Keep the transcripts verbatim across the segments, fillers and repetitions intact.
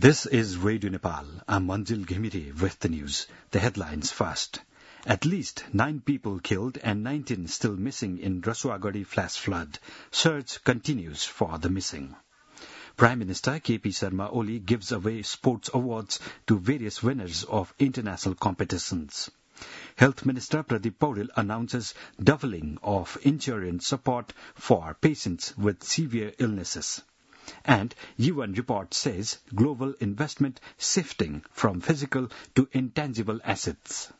This is Radio Nepal. I'm Manjil Ghimire with the news. The headlines first. At least nine people killed and nineteen still missing in Rasuagadi flash flood. Search continues for the missing. Prime Minister K P Sharma Oli gives away sports awards to various winners of international competitions. Health Minister Pradeep Paudel announces doubling of insurance support for patients with severe illnesses. And U N report says global investment shifting from physical to intangible assets.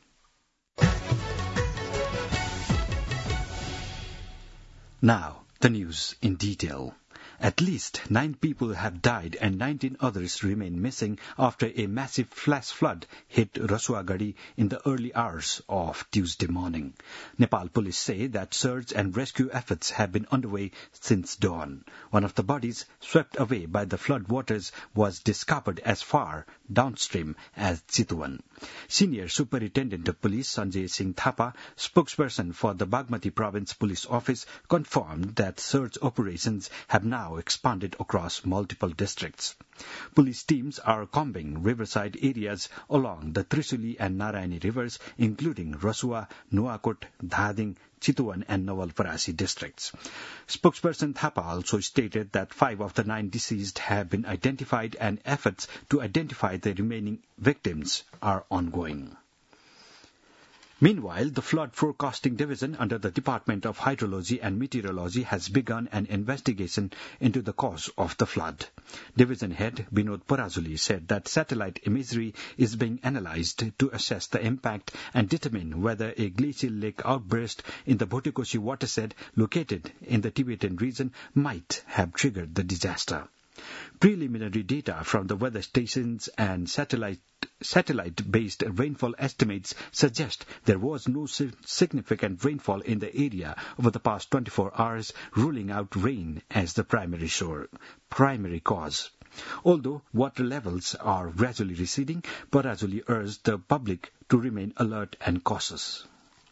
Now, the news in detail. At least nine people have died and nineteen others remain missing after a massive flash flood hit Rasuagadi in the early hours of Tuesday morning. Nepal police say that search and rescue efforts have been underway since dawn. One of the bodies swept away by the flood waters was discovered as far downstream as Chitwan. Senior Superintendent of Police Sanjay Singh Thapa, spokesperson for the Bagmati Province Police Office, confirmed that search operations have now expanded across multiple districts. Police teams are combing riverside areas along the Trisuli and Narayani rivers, including Rasua, Nuakot, Dhading, Chitwan and Nawalparasi districts. Spokesperson Thapa also stated that five of the nine deceased have been identified and efforts to identify the remaining victims are ongoing. Meanwhile, the Flood Forecasting Division under the Department of Hydrology and Meteorology has begun an investigation into the cause of the flood. Division head Binod Parazuli said that satellite imagery is being analyzed to assess the impact and determine whether a glacial lake outburst in the Bhotekoshi watershed located in the Tibetan region might have triggered the disaster. Preliminary data from the weather stations and satellite satellite-based rainfall estimates suggest there was no significant rainfall in the area over the past twenty-four hours, ruling out rain as the primary shore, primary cause. Although water levels are gradually receding, Parazuli urged the public to remain alert and cautious.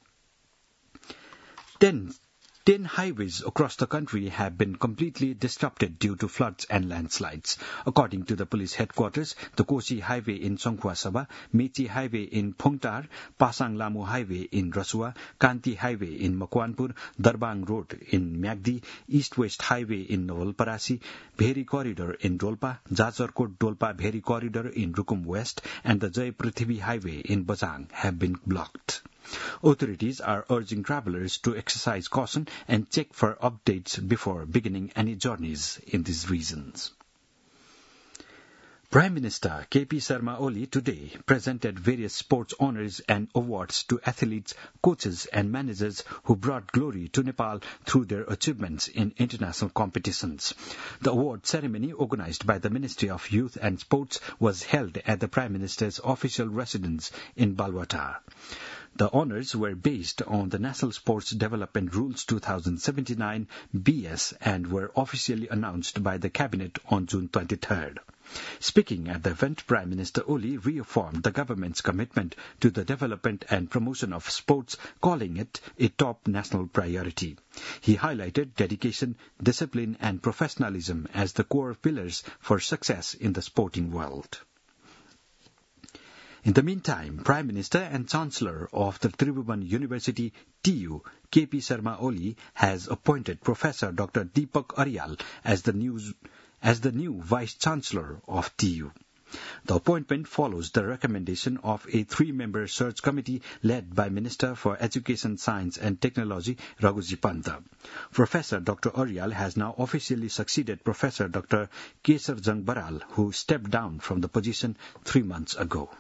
Then, Ten highways across the country have been completely disrupted due to floods and landslides. According to the police headquarters, the Koshi Highway in Songkhwasaba, Mechi Highway in Phungtar, Pasang Lamu Highway in Rasua, Kanti Highway in Makwanpur, Darbang Road in Myagdi, East-West Highway in Nawalparasi, Bheri Corridor in Dolpa, Jajarkot Dolpa Bheri Corridor in Rukum West, and the Jai Prithvi Highway in Bajang have been blocked. Authorities are urging travelers to exercise caution and check for updates before beginning any journeys in these regions. Prime Minister K P Sharma Oli today presented various sports honours and awards to athletes, coaches and managers who brought glory to Nepal through their achievements in international competitions. The award ceremony organized by the Ministry of Youth and Sports was held at the Prime Minister's official residence in Balwata. The honours were based on the National Sports Development Rules two thousand seventy-nine B S and were officially announced by the Cabinet on June twenty-third. Speaking at the event, Prime Minister Oli reaffirmed the government's commitment to the development and promotion of sports, calling it a top national priority. He highlighted dedication, discipline and professionalism as the core pillars for success in the sporting world. In the meantime, Prime Minister and Chancellor of the Tribhuvan University, T U, K P Sharma Oli, has appointed Professor Doctor Deepak Aryal as the new, as the new Vice-Chancellor of T U. The appointment follows the recommendation of a three-member search committee led by Minister for Education, Science and Technology, Raghuji Panta. Professor Doctor Aryal has now officially succeeded Professor Doctor Kesar Jang Baral, who stepped down from the position three months ago.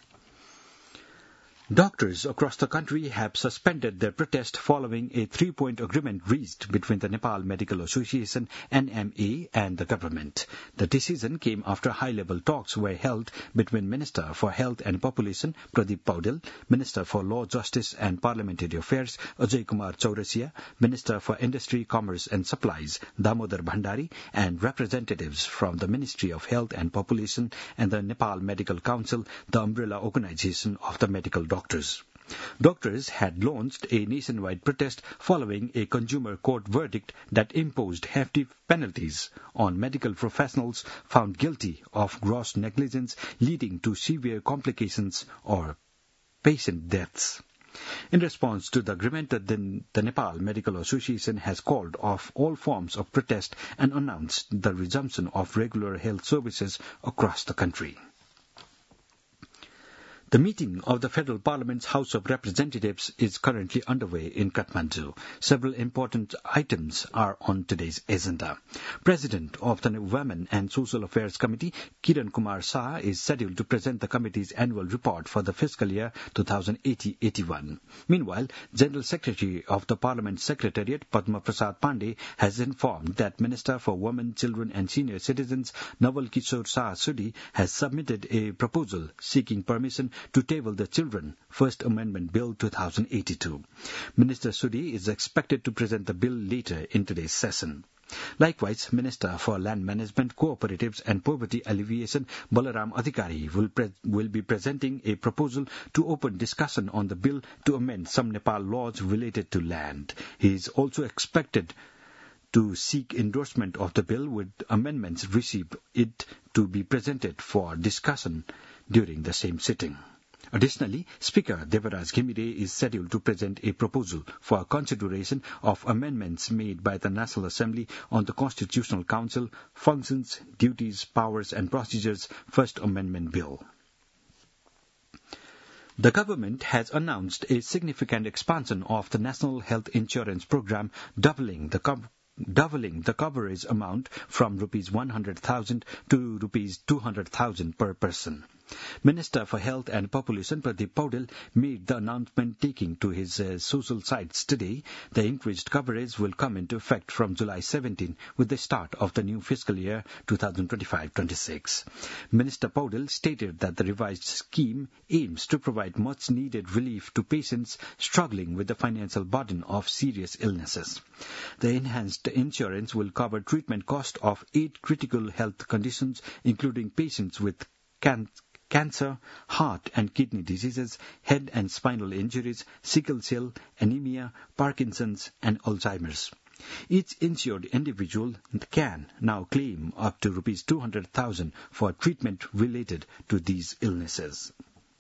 Doctors across the country have suspended their protest following a three-point agreement reached between the Nepal Medical Association, N M A, and the government. The decision came after high-level talks were held between Minister for Health and Population, Pradeep Paudel, Minister for Law, Justice and Parliamentary Affairs, Ajay Kumar Chaurasia, Minister for Industry, Commerce and Supplies, Damodar Bhandari, and representatives from the Ministry of Health and Population and the Nepal Medical Council, the umbrella organization of the medical doctors. Doctors. Doctors had launched a nationwide protest following a consumer court verdict that imposed hefty penalties on medical professionals found guilty of gross negligence leading to severe complications or patient deaths. In response to the agreement, the, the Nepal Medical Association has called off all forms of protest and announced the resumption of regular health services across the country. The meeting of the Federal Parliament's House of Representatives is currently underway in Kathmandu. Several important items are on today's agenda. President of the Women and Social Affairs Committee, Kiran Kumar Shah, is scheduled to present the committee's annual report for the fiscal year twenty eighty eighty-one. Meanwhile, General Secretary of the Parliament Secretariat, Padma Prasad Pandey, has informed that Minister for Women, Children and Senior Citizens, Naval Kishore Shah Sudi, has submitted a proposal seeking permission to table the Children First Amendment Bill twenty eighty-two. Minister Sudi is expected to present the bill later in today's session. Likewise, Minister for Land Management, Cooperatives and Poverty Alleviation, Balaram Adhikari, will, pre- will be presenting a proposal to open discussion on the bill to amend some Nepal laws related to land. He is also expected to seek endorsement of the bill, with amendments received it to be presented for discussion during the same sitting. Additionally, Speaker Devaraj Ghimire is scheduled to present a proposal for consideration of amendments made by the National Assembly on the Constitutional Council Functions, Duties, Powers and Procedures First Amendment Bill. The government has announced a significant expansion of the National Health Insurance Program, doubling the co- doubling the coverage amount from rupees one hundred thousand to rupees two hundred thousand per person. Minister for Health and Population Pradeep Paudel made the announcement taking to his uh, social sites today. The increased coverage will come into effect from July seventeenth with the start of the new fiscal year twenty twenty-five twenty-six. Minister Paudel stated that the revised scheme aims to provide much-needed relief to patients struggling with the financial burden of serious illnesses. The enhanced insurance will cover treatment cost of eight critical health conditions, including patients with cancer, Cancer, heart and kidney diseases, head and spinal injuries, sickle cell, anemia, Parkinson's and Alzheimer's. Each insured individual can now claim up to rupees two hundred thousand for treatment related to these illnesses.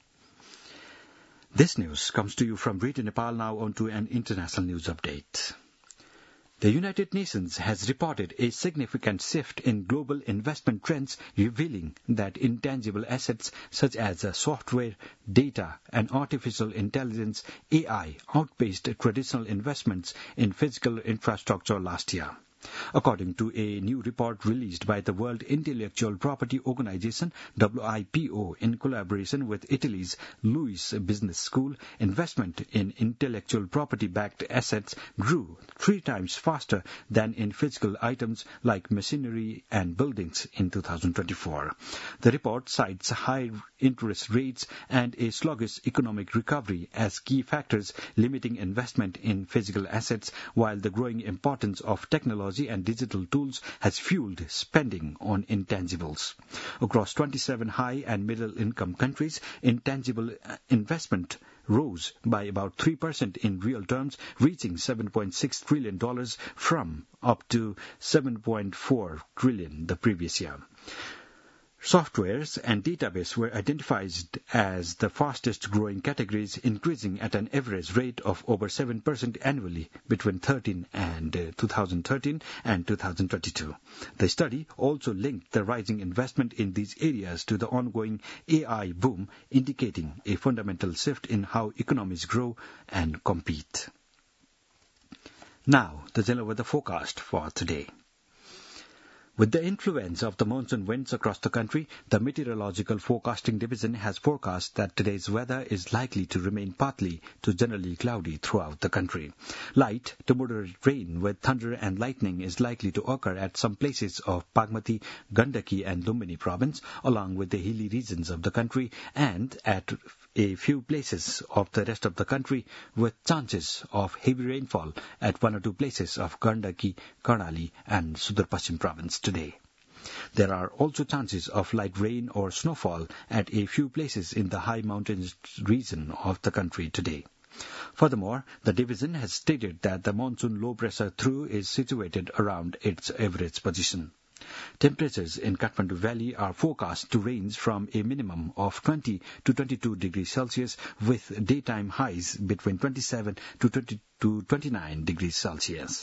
This news comes to you from Radio Nepal. Now on to an international news update. The United Nations has reported a significant shift in global investment trends, revealing that intangible assets such as software, data, and artificial intelligence (A I) outpaced traditional investments in physical infrastructure last year. According to a new report released by the World Intellectual Property Organization, W I P O, in collaboration with Italy's Luiss Business School, investment in intellectual property-backed assets grew three times faster than in physical items like machinery and buildings in two thousand twenty-four. The report cites high interest rates and a sluggish economic recovery as key factors limiting investment in physical assets, while the growing importance of technology and digital tools has fueled spending on intangibles. Across twenty-seven high and middle income countries, intangible investment rose by about three percent in real terms, reaching seven point six trillion dollars from up to seven point four trillion dollars the previous year. Softwares and database were identified as the fastest growing categories, increasing at an average rate of over seven percent annually between thirteen and uh, two thousand thirteen and two thousand twenty-two. The study also linked the rising investment in these areas to the ongoing A I boom, indicating a fundamental shift in how economies grow and compete. Now, the general weather forecast for today. With the influence of the monsoon winds across the country, the Meteorological Forecasting Division has forecast that today's weather is likely to remain partly to generally cloudy throughout the country. Light to moderate rain with thunder and lightning is likely to occur at some places of Bagmati, Gandaki and Lumbini province, along with the hilly regions of the country, and at a few places of the rest of the country, with chances of heavy rainfall at one or two places of Gandaki, Karnali and Sudar Paschim province today. There are also chances of light rain or snowfall at a few places in the high mountainous region of the country today. Furthermore, the division has stated that the monsoon low-pressure through is situated around its average position. Temperatures in Kathmandu Valley are forecast to range from a minimum of twenty to twenty-two degrees Celsius with daytime highs between twenty-seven to twenty-nine degrees Celsius.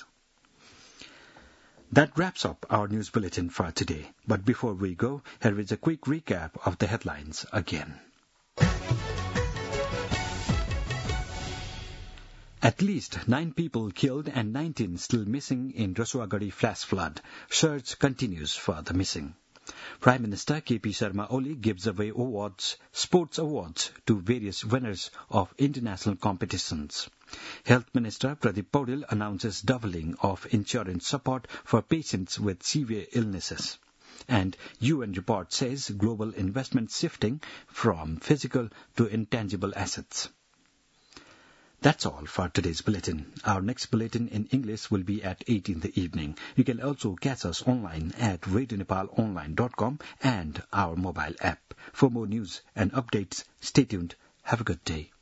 That wraps up our news bulletin for today. But before we go, here is a quick recap of the headlines again. At least nine people killed and nineteen still missing in Rasuagadi flash flood. Search continues for the missing. Prime Minister K P Sharma Oli gives away awards, sports awards to various winners of international competitions. Health Minister Pradeep Paudel announces doubling of insurance support for patients with severe illnesses. And U N report says global investment shifting from physical to intangible assets. That's all for today's bulletin. Our next bulletin in English will be at eight in the evening. You can also catch us online at radio nepal online dot com and our mobile app. For more news and updates, stay tuned. Have a good day.